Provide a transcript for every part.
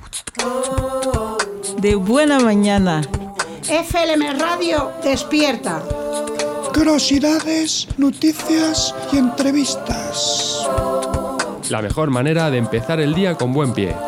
De buena mañana. FLM Radio despierta. Curiosidades, noticias y entrevistas. La mejor manera de empezar el día con buen pie.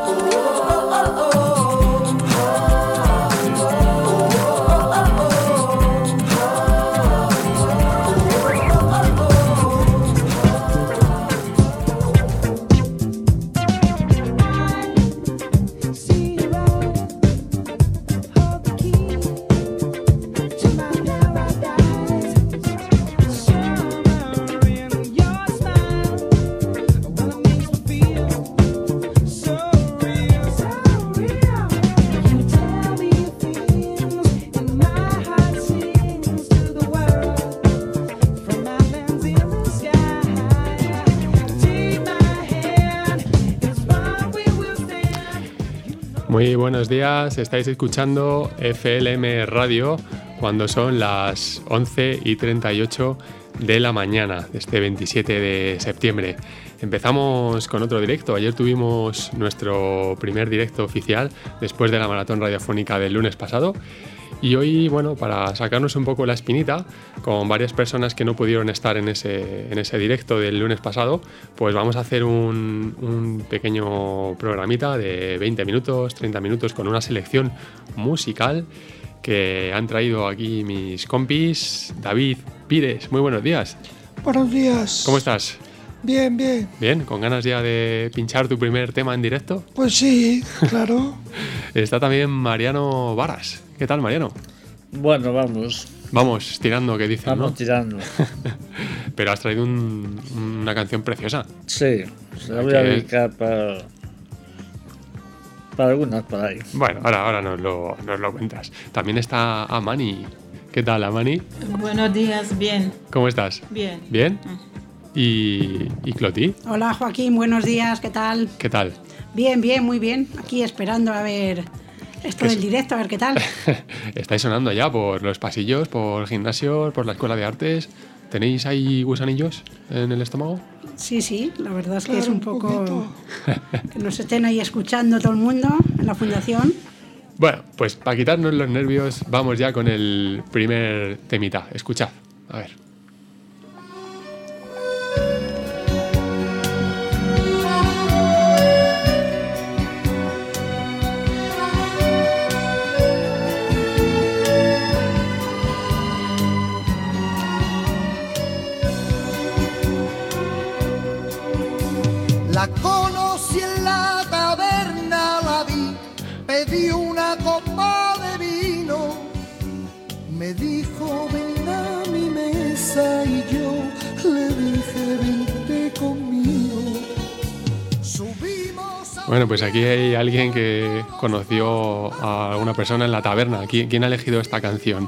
Muy buenos días, estáis escuchando FLM Radio cuando son las 11:38 de la mañana de este 27 de septiembre. Empezamos con otro directo. Ayer tuvimos nuestro primer directo oficial después de la maratón radiofónica del lunes pasado. Y hoy, bueno, para sacarnos un poco la espinita, con varias personas que no pudieron estar en ese directo del lunes pasado, pues vamos a hacer un pequeño programita de 20 minutos, 30 minutos, con una selección musical que han traído aquí mis compis. David Pires, muy buenos días. Buenos días. ¿Cómo estás? Bien, bien. Bien, ¿con ganas ya de pinchar tu primer tema en directo? Pues sí, claro. Está también Mariano Varas. ¿Qué tal, Mariano? Bueno, vamos. Vamos tirando, que dicen, Vamos ¿no? tirando. Pero has traído una canción preciosa. Sí, se la voy a dedicar para algunas por ahí. Bueno, ahora nos lo cuentas. También está Amani. ¿Qué tal, Amani? Buenos días, bien. ¿Cómo estás? Bien. ¿Bien? ¿Y Cloti? Hola Joaquín, buenos días, ¿qué tal? ¿Qué tal? Bien, bien, muy bien. Aquí esperando a ver esto del directo, a ver qué tal. Estáis sonando ya por los pasillos, por el gimnasio, por la escuela de artes. ¿Tenéis ahí gusanillos en el estómago? Sí, la verdad es que Claro, es un poco que nos estén ahí escuchando todo el mundo en la fundación. Bueno, pues para quitarnos los nervios, vamos ya con el primer temita. Escuchad, a ver. La conocí en la taberna, la vi, pedí una copa de vino, me dijo ven a mi mesa y yo le dije vente conmigo. Subimos a... Bueno, pues aquí hay alguien que conoció a alguna persona en la taberna. ¿Quién ha elegido esta canción?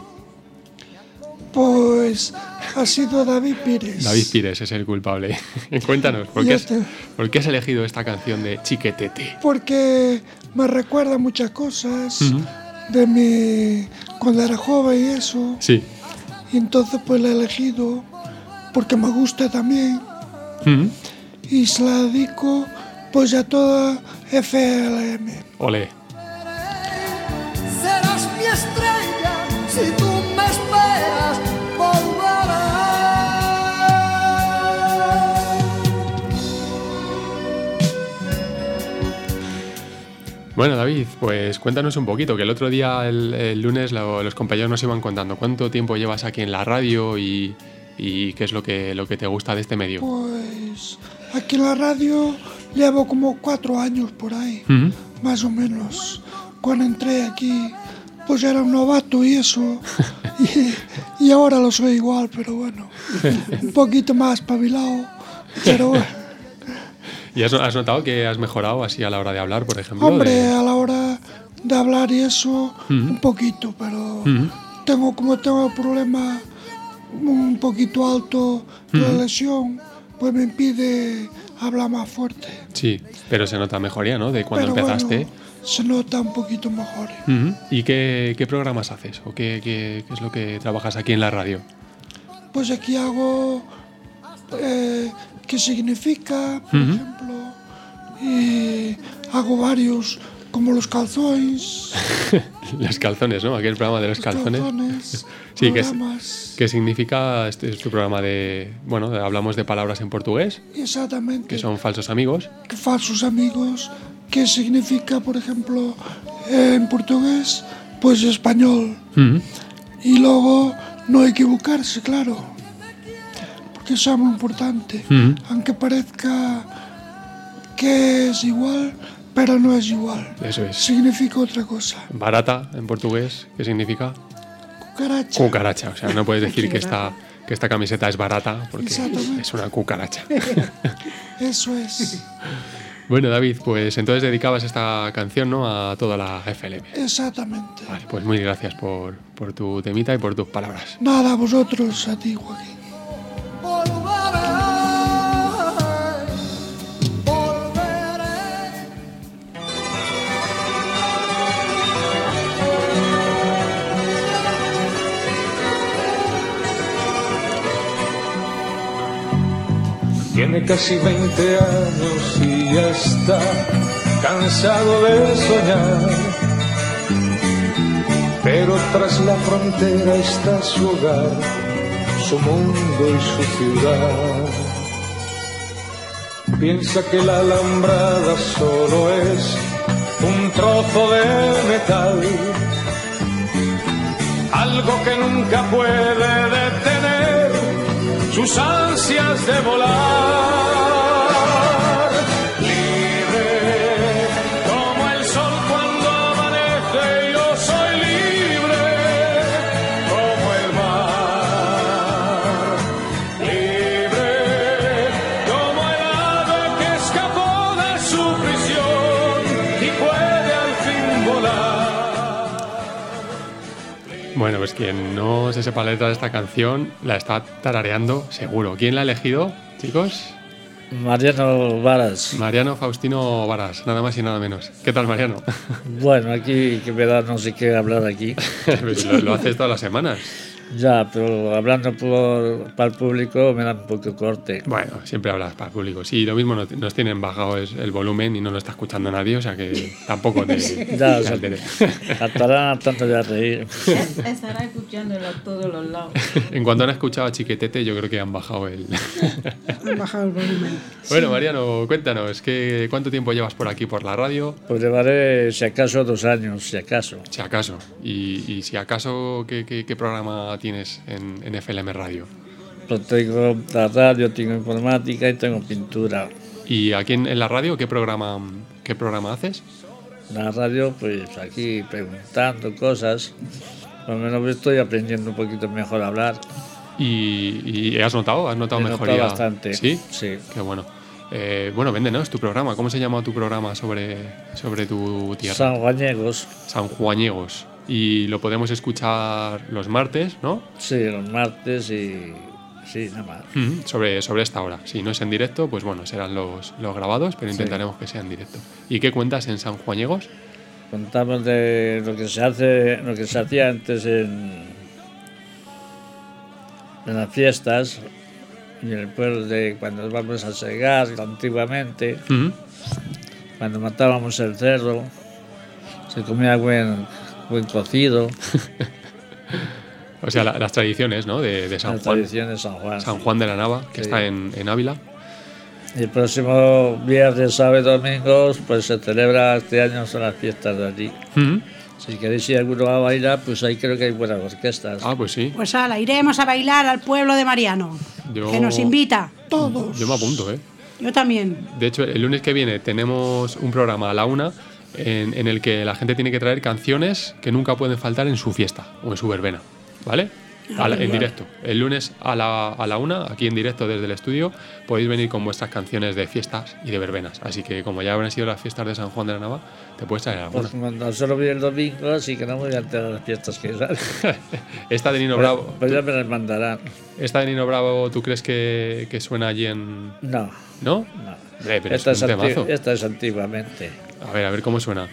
Pues ha sido David Pires. David Pires es el culpable. Cuéntanos, ¿por qué has elegido esta canción de Chiquetete? Porque me recuerda muchas cosas de mi cuando era joven y eso. Sí. Y entonces pues la he elegido porque me gusta también. Y se la dedico pues a toda FLM. Olé. Serás mi estrella si tú me esperas, volverás. Bueno, David, pues cuéntanos un poquito, que el otro día, el lunes, los compañeros nos iban contando cuánto tiempo llevas aquí en la radio y qué es lo que te gusta de este medio. Pues aquí en la radio llevo como 4 años por ahí, más o menos. Cuando entré aquí, pues era un novato y eso, y ahora lo soy igual, pero bueno, un poquito más espabilado, pero bueno. ¿Y has notado que has mejorado así a la hora de hablar, por ejemplo? Hombre, a la hora de hablar y eso, un poquito, pero tengo problema un poquito alto de la lesión, pues me impide hablar más fuerte. Sí, pero se nota mejoría, ¿no? De cuando empezaste. Bueno, se nota un poquito mejor. ¿Y qué programas haces? ¿O qué es lo que trabajas aquí en la radio? Pues aquí hago qué significa, por ejemplo, y hago varios como los calzones. Los calzones, ¿no? Aquel programa de los calzones. Sí, ¿qué significa? Este es tu programa de... Bueno, hablamos de palabras en portugués. Exactamente. Que son falsos amigos. Falsos amigos. ¿Qué significa, por ejemplo, en portugués? Pues español. Y luego no equivocarse, claro. Porque eso es muy importante. Aunque parezca que es igual, pero no es igual. Eso es. Significa otra cosa. Barata, en portugués, ¿qué significa? Cucaracha. Cucaracha. O sea, no puedes decir que esta camiseta es barata porque es una cucaracha. Eso es. Bueno, David, pues entonces dedicabas esta canción, ¿no?, a toda la FLM. Exactamente. Vale, pues muy gracias por tu temita y por tus palabras. Nada, a vosotros, a ti, Joaquín. Tiene casi 20 años y ya está cansado de soñar, pero tras la frontera está su hogar, su mundo y su ciudad. Piensa que la alambrada solo es un trozo de metal, algo que nunca puede detener sus ansias de volar, libre como el sol cuando amanece. Yo soy libre como el mar, libre como el ave que escapó de su prisión y puede al fin volar. Bueno, pues quien no se sepa la letra de esta canción la está tarareando seguro. ¿Quién la ha elegido, chicos? Mariano Varas. Mariano Faustino Varas, nada más y nada menos. ¿Qué tal, Mariano? Bueno, aquí que me da no sé qué hablar aquí. lo haces todas las semanas. Ya, pero hablando para el público me da un poco corte. Bueno, siempre hablas para el público. Sí, lo mismo nos tienen bajado el volumen y no lo está escuchando nadie, o sea que tampoco te ya, o sea, estarán tanto de reír. Estará escuchándolo a todos los lados. En cuanto han escuchado a Chiquetete, yo creo que han bajado el volumen. Bueno, Mariano, cuéntanos, ¿cuánto tiempo llevas por aquí, por la radio? Pues llevaré, si acaso, 2 años, si acaso. Si acaso. Y si acaso, ¿qué programa tienes en FLM Radio? Pues tengo la radio, tengo informática y tengo pintura. ¿Y aquí en la radio qué programa haces? La radio, pues aquí preguntando cosas. Por lo menos estoy aprendiendo un poquito mejor a hablar. ¿Y has notado? ¿Has notado mejoría? Bastante. ¿Sí? Sí. Qué bueno. Bueno, véndenos tu programa. ¿Cómo se llama tu programa sobre tu tierra? Sanjuañegos. Sanjuañegos. Y lo podemos escuchar los martes, ¿no? Sí, los martes y... Sí, nada más. Sobre esta hora. Si no es en directo, pues bueno, serán los grabados, pero intentaremos que sea en directo. ¿Y qué cuentas en Sanjuañegos? Contamos de lo que se hacía antes en las fiestas, y en el pueblo, de cuando vamos a segar antiguamente, cuando matábamos el cerdo, se comía buen cocido. O sea, las tradiciones, ¿no? De San Juan. Las tradiciones de San Juan. San Juan de la Nava, que está en Ávila. Y el próximo viernes, sábado y domingo, pues se celebra este año, son las fiestas de allí. Si queréis ir alguno a bailar, pues ahí creo que hay buenas orquestas. Ah, pues sí. Pues ala, iremos a bailar al pueblo de Mariano, que nos invita. Todos. Yo me apunto, ¿eh? Yo también. De hecho, el lunes que viene tenemos un programa a la 1 en el que la gente tiene que traer canciones que nunca pueden faltar en su fiesta o en su verbena, ¿vale? En directo. El lunes a la 1, aquí en directo desde el estudio, podéis venir con vuestras canciones de fiestas y de verbenas. Así que como ya habrán sido las fiestas de San Juan de la Nava, te puedes traer alguna. Pues cuando solo vi el domingo, así que no me voy a enterar de las fiestas que salen. Esta de Nino Bravo. Pues ya me las mandarán. ¿Esta de Nino Bravo tú crees que suena allí en...? No. ¿No? No. Pero Esta es un temazo. Esta es antiguamente. A ver cómo suena.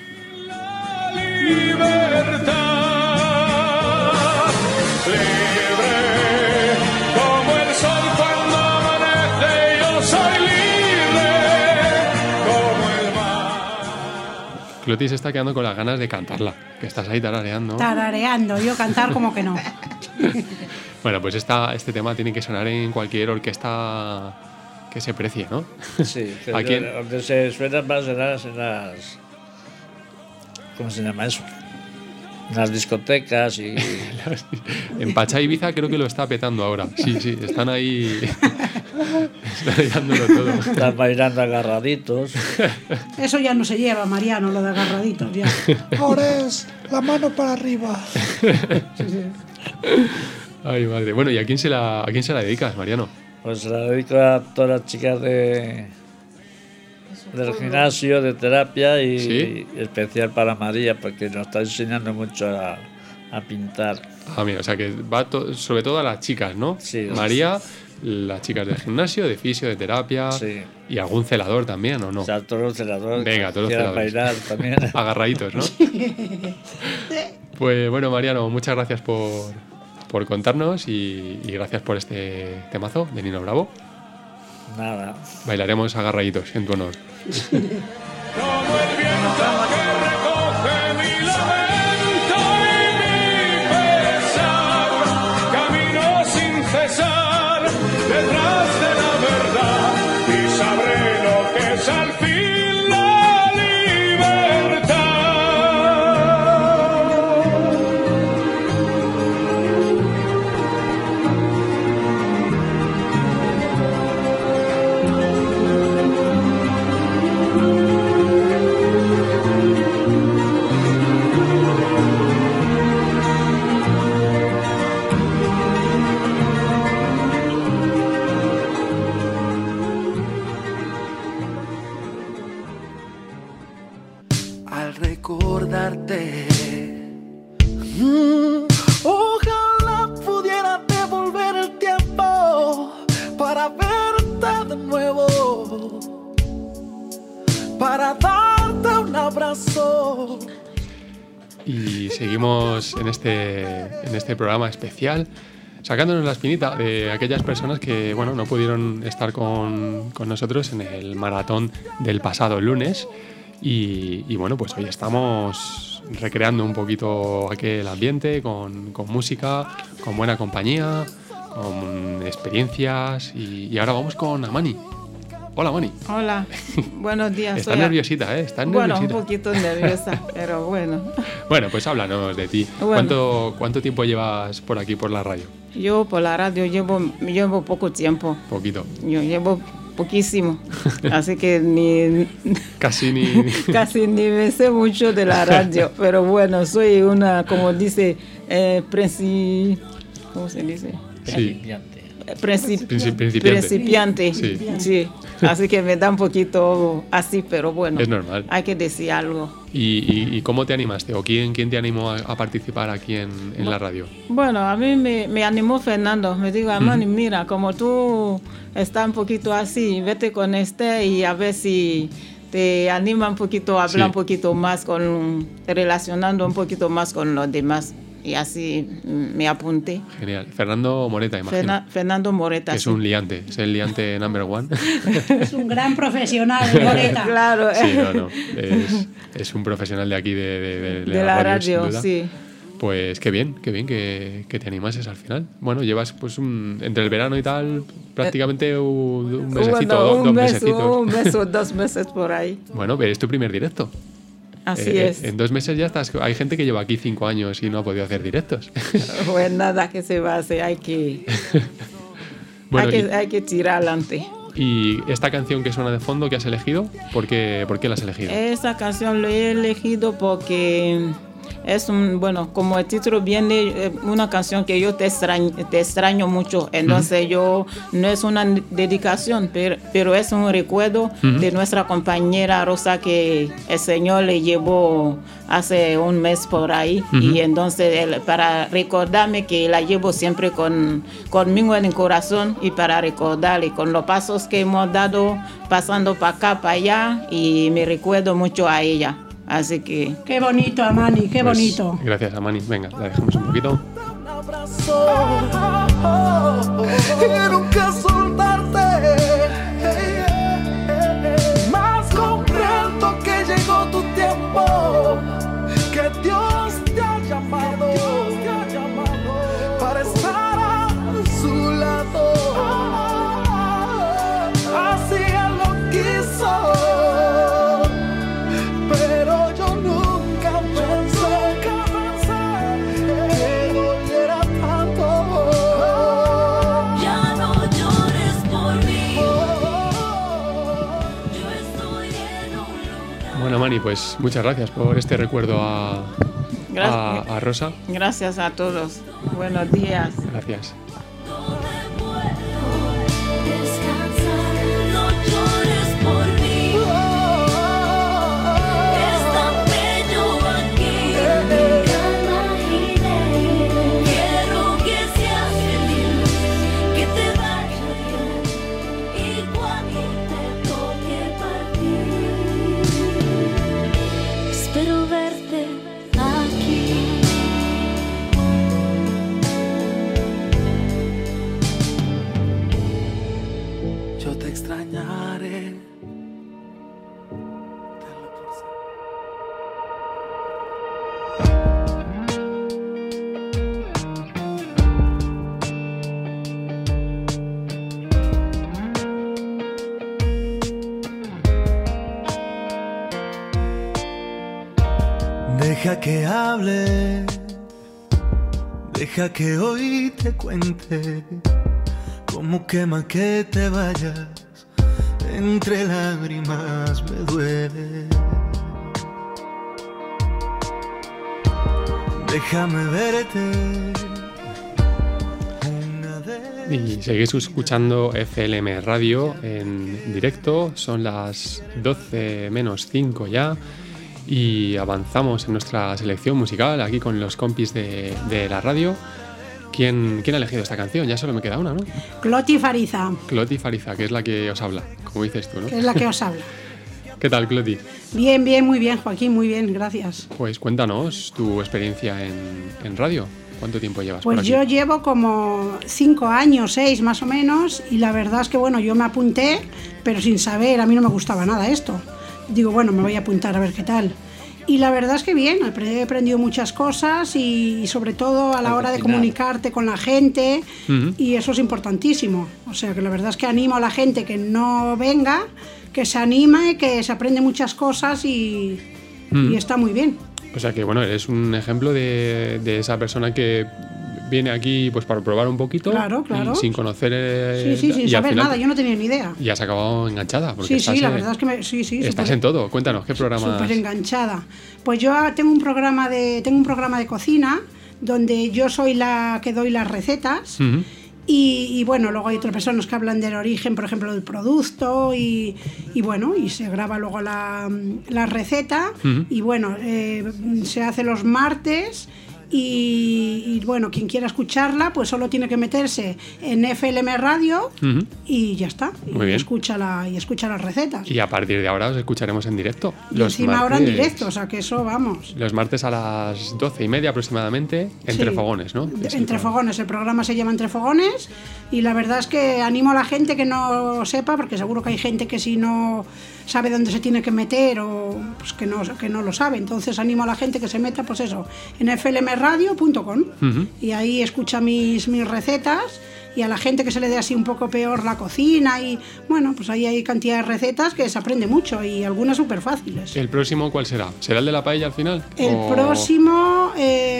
Clotilde se está quedando con las ganas de cantarla, que estás ahí tarareando. Tarareando, yo cantar como que no. Bueno, pues este tema tiene que sonar en cualquier orquesta que se precie, ¿no? Sí, Aquí donde se suenan más en las... ¿Cómo se llama eso? En las discotecas y... En Pachá Ibiza creo que lo está petando ahora. Sí, están ahí... están ahí dándolo todo. Están bailando agarraditos. Eso ya no se lleva, Mariano, lo de agarraditos ya. Ahora es la mano para arriba. Ay, madre. Bueno, ¿y a quién se la dedicas, Mariano? Pues se la dedico a todas las chicas del gimnasio, de terapia y ¿Sí? especial para María, porque nos está enseñando mucho a pintar. Ah, mira, o sea que va sobre todo a las chicas, ¿no? Sí. María, las chicas del gimnasio, de fisio, de terapia Sí. y algún celador también, ¿o no? O sea, todos los celadores. Venga, todos los quieran celadores. bailar también. Agarraditos, ¿no? Pues bueno, Mariano, muchas gracias por contarnos y gracias por este temazo de Nino Bravo. Nada. Bailaremos agarraditos en tu honor. Como el viento que recoge mi lamento y mi pesar, camino sin cesar detrás de la verdad y sabré lo que es al fin la libertad. Al recordarte, ojalá pudiera devolver el tiempo para verte de nuevo, para darte un abrazo. Y seguimos en este programa especial, sacándonos la espinita de aquellas personas que bueno, no pudieron estar con nosotros en el maratón del pasado lunes. Y bueno, pues hoy estamos recreando un poquito aquel ambiente con música, con buena compañía, con experiencias. Y ahora vamos con Amani. Hola, Amani. Hola, buenos días. Está nerviosita, ¿eh? Está Bueno, nerviosita. un poquito nerviosa, pero bueno. Bueno, pues háblanos de ti. Bueno. ¿Cuánto tiempo llevas por aquí, por la radio? Yo por la radio llevo poco tiempo. Poquito. Yo llevo poquísimo, así que ni Casi ni... casi ni me sé mucho de la radio, pero bueno, soy una, como dice, ¿cómo se dice? Sí. Principiante. Sí. Sí, así que me da un poquito así, pero bueno, Es normal. hay que decir algo. ¿Y cómo te animaste? ¿O quién te animó a participar aquí en la radio? Bueno, a mí me animó Fernando. Me dijo, Amani, mira, como tú estás un poquito así, vete con y a ver si te anima un poquito a hablar Sí. un poquito más, relacionando un poquito más con los demás. Y así me apunté. Genial. Fernando Moreta, imagino. Fernando Moreta. Es sí. un liante, es el liante number one. Es un gran profesional, Moreta. Claro, Sí, no. Es un profesional de aquí de la radio, sin duda. sí. Pues qué bien que te animases al final. Bueno, llevas pues entre el verano y tal, prácticamente un mesecito, Bueno, dos mesecitos. un mes o 2 meses por ahí. Bueno, pero es tu primer directo. Así es. En 2 meses ya estás. Hay gente que lleva aquí 5 años y no ha podido hacer directos. Pues nada que se va a hacer, hay que Bueno, hay que tirar adelante. y esta canción que suena de fondo que has elegido, ¿por qué la has elegido? Esa canción la he elegido porque es como el título viene, una canción que yo te extraño mucho. Entonces yo, no es una dedicación, pero es un recuerdo de nuestra compañera Rosa que el Señor le llevó hace un mes por ahí. Y entonces para recordarme que la llevo siempre conmigo en el corazón y para recordarle con los pasos que hemos dado pasando para acá, para allá, y me recuerdo mucho a ella. Así que... Qué bonito, Amani, qué Pues, bonito. Gracias, Amani. Venga, la dejamos un poquito. Un abrazo y nunca soltarte. Más comprendo que llegó tu tiempo Mani, pues muchas gracias por este recuerdo a Rosa. Gracias a todos. Buenos días. Gracias. Deja que hable, deja que hoy te cuente cómo quema que te vayas, entre lágrimas me duele. Déjame verte. Y seguís escuchando FLM Radio en directo, son las 12 menos 5 ya. Y avanzamos en nuestra selección musical aquí con los compis de la radio. ¿Quién ha elegido esta canción? Ya solo me queda una, ¿no? Cloti Fariza. Cloti Fariza, que es la que os habla, como dices tú, ¿no? Que es la que os habla. ¿Qué tal, Cloti? Bien, bien, muy bien, Joaquín, muy bien, gracias. Pues cuéntanos tu experiencia en radio. ¿Cuánto tiempo llevas pues por aquí? Yo llevo como 5 años, 6 más o menos, y la verdad es que, bueno, yo me apunté, pero sin saber, a mí no me gustaba nada esto. Digo, bueno, me voy a apuntar a ver qué tal. Y la verdad es que bien, he aprendido muchas cosas y sobre todo a la hora de comunicarte con la gente, y eso es importantísimo. O sea que la verdad es que animo a la gente que no venga, que se anime, que se aprende muchas cosas y está muy bien. O sea que bueno, eres un ejemplo de esa persona que viene aquí pues para probar un poquito. Claro, claro. Sin conocer sin saber nada, yo no tenía ni idea. Y has acabado enganchada. Porque la verdad es que estás en todo. Cuéntanos, ¿qué programa? Súper enganchada. Pues yo tengo un programa de cocina donde yo soy la que doy las recetas. Y bueno, luego hay otras personas que hablan del origen, por ejemplo, del producto y bueno, y se graba luego la receta y bueno, se hace los martes. Y bueno, quien quiera escucharla, pues solo tiene que meterse en FLM Radio y ya está. Muy bien. Escucha las recetas. Y a partir de ahora os escucharemos en directo. Y encima ahora en directo, o sea que eso vamos. Los martes a las 12:30 aproximadamente, Entre Fogones, ¿no? Entre Fogones, el programa se llama Entre Fogones y la verdad es que animo a la gente que no sepa, porque seguro que hay gente que si no sabe dónde se tiene que meter o pues que no lo sabe. Entonces animo a la gente que se meta, pues eso, en flmradio.com y ahí escucha mis recetas, y a la gente que se le dé así un poco peor la cocina y bueno, pues ahí hay cantidad de recetas que se aprende mucho y algunas súper fáciles. ¿El próximo cuál será? ¿Será el de la paella al final? El próximo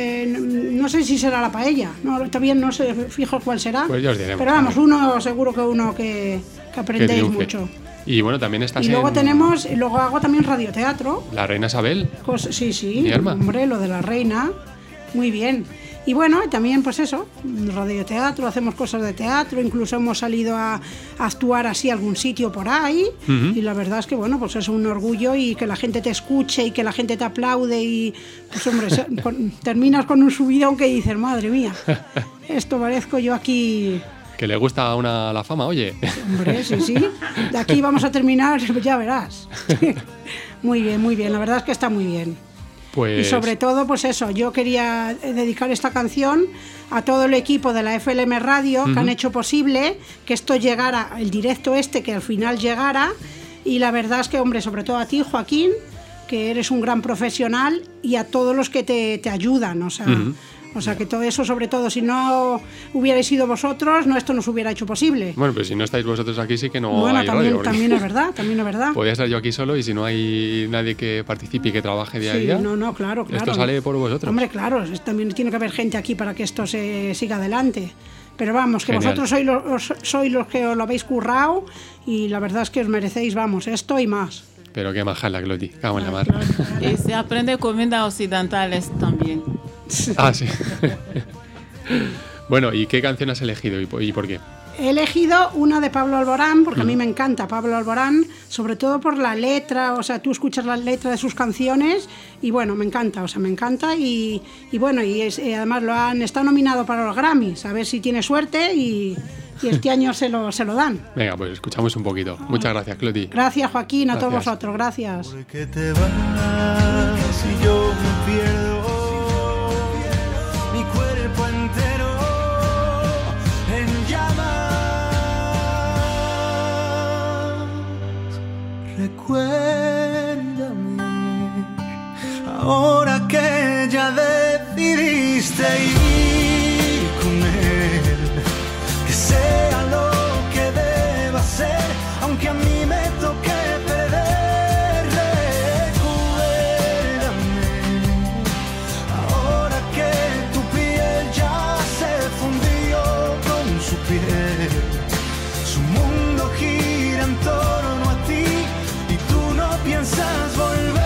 no sé si será la paella, todavía no sé fijo cuál será, pues ya os diremos, pero vamos, seguro que uno que aprendéis mucho. Y bueno, también estás luego hago también radioteatro. La Reina Isabel. Sí, hombre, lo de la reina, muy bien. Y bueno, también pues eso, radioteatro, hacemos cosas de teatro, incluso hemos salido a actuar así a algún sitio por ahí, y la verdad es que bueno, pues es un orgullo y que la gente te escuche y que la gente te aplaude y pues hombre, terminas con un subidón que dices, madre mía, esto parezco yo aquí... Que le gusta a una la fama, oye. Hombre, sí. De aquí vamos a terminar, ya verás. Muy bien, la verdad es que está muy bien. Pues... Y sobre todo, pues eso, yo quería dedicar esta canción a todo el equipo de la FLM Radio que han hecho posible que esto llegara, el directo que al final llegara, y la verdad es que, hombre, sobre todo a ti, Joaquín, que eres un gran profesional, y a todos los que te ayudan, o sea... O sea que todo eso, sobre todo, si no hubierais sido vosotros, esto no se hubiera hecho posible. Bueno, pues si no estáis vosotros aquí sí que no hay también, radio. También es verdad. Podría estar yo aquí solo y si no hay nadie que participe y que trabaje día a día. No, claro. Esto sale por vosotros. Hombre, claro, también tiene que haber gente aquí para que esto se siga adelante. Pero vamos, que Genial. Vosotros sois los que os lo habéis currado y la verdad es que os merecéis, vamos, esto y más. Pero qué maja la Cloti, cago en la mar. Y se aprende comida occidentales también. Ah, sí. Bueno, ¿y qué canción has elegido y por qué? He elegido una de Pablo Alborán, porque a mí me encanta Pablo Alborán, sobre todo por la letra, o sea, tú escuchas la letra de sus canciones y bueno, me encanta, y bueno, además está nominado para los Grammys, a ver si tiene suerte y este año se lo dan. Venga, pues escuchamos un poquito. Muchas gracias, Cloti. Gracias, Joaquín, a todos vosotros, gracias. Porque te vas y yo me pierdo mi cuerpo entero en llamas. Recuérdame ahora que ya decidiste ir con él, que sea lo que deba ser, aunque a mí me toque perder. Recuérdame ahora que tu piel ya se fundió con su piel, su mundo gira en torno a ti y tú no piensas volver.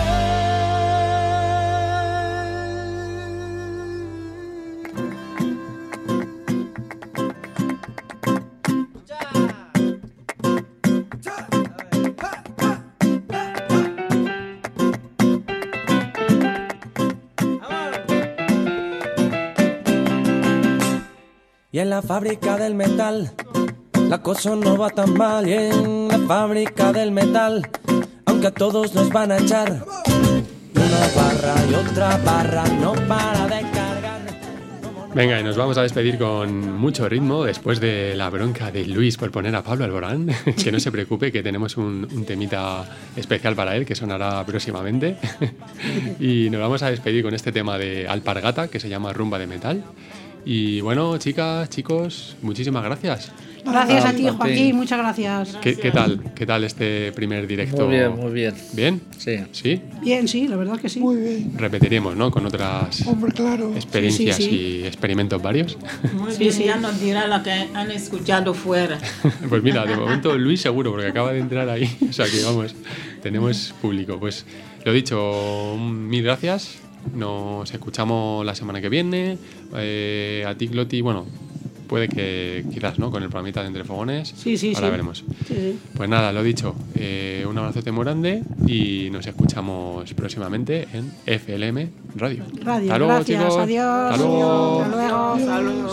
Y en la fábrica del metal la cosa no va tan mal. Y en la fábrica del metal, aunque a todos nos van a echar, una barra y otra barra no para de cargar. Venga, y nos vamos a despedir con mucho ritmo después de la bronca de Luis por poner a Pablo Alborán. Que no se preocupe, que tenemos un temita especial para él que sonará próximamente. Y nos vamos a despedir con este tema de Alpargata que se llama Rumba de Metal. Y bueno, chicas, chicos, muchísimas gracias. Gracias a ti, Joaquín, muchas gracias. ¿Qué tal este primer directo? Muy bien, muy bien. ¿Bien? Sí. ¿Sí? Bien, sí, la verdad que sí. Muy bien. Repetiremos, ¿no? Con otras experiencias y experimentos varios. Muy bien, ya nos dirá lo que han escuchado fuera. Pues mira, de momento Luis seguro, porque acaba de entrar ahí. O sea que vamos, tenemos público. Pues lo dicho, mil gracias. Nos escuchamos la semana que viene. A ti, Cloti, bueno, puede que quizás, ¿no? Con el programita de Entre Fogones. Sí. Ahora veremos. Sí. Pues nada, lo dicho. Un abrazote muy grande y nos escuchamos próximamente en FLM Radio. Hasta luego, gracias, chicos. Adiós. Hasta luego. Hasta luego.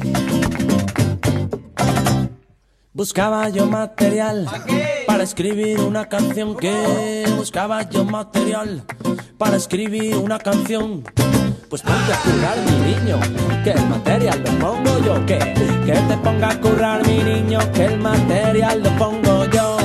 Buscaba yo material para escribir una canción, que buscaba yo material para escribir una canción. Pues ponte a currar, mi niño, que el material lo pongo yo. Que te ponga a currar, mi niño, que el material lo pongo yo.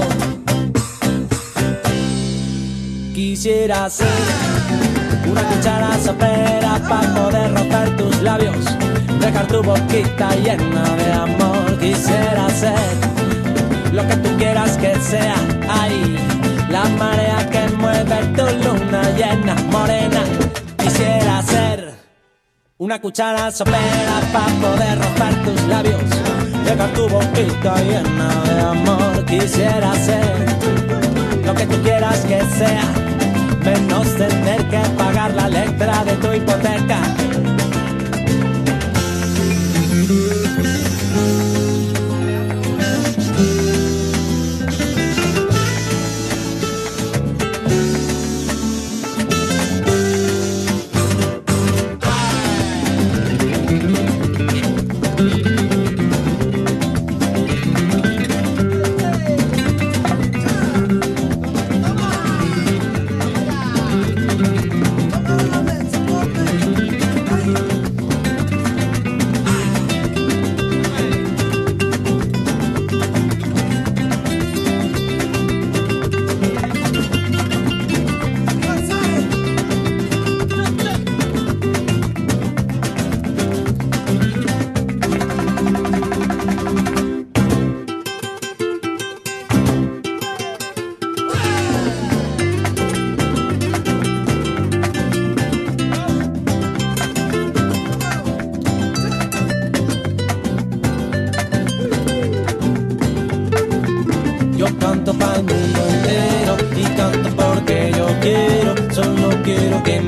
Quisiera ser una cuchara sopera para poder rozar tus labios, dejar tu boquita llena de amor. Quisiera ser lo que tú quieras que sea, ahí la marea que mueve tu luna llena, morena. Quisiera ser una cuchara sopera para poder rozar tus labios, dejar tu boquita llena de amor. Quisiera ser lo que tú quieras que sea, menos tener que pagar la letra de tu hipoteca.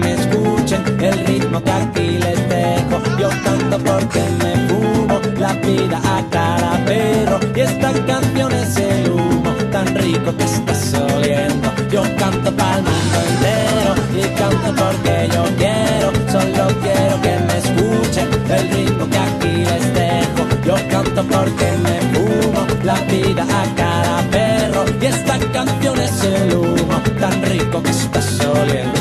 me escuchen el ritmo que aquí les dejo. Yo canto porque me fumo la vida a cada perro. Y esta canción es el humo tan rico que está oliendo. Yo canto pa'l mundo entero y canto porque yo quiero. Solo quiero que me escuchen el ritmo que aquí les dejo. Yo canto porque me fumo la vida a cada perro. Y esta canción es el humo tan rico que está oliendo.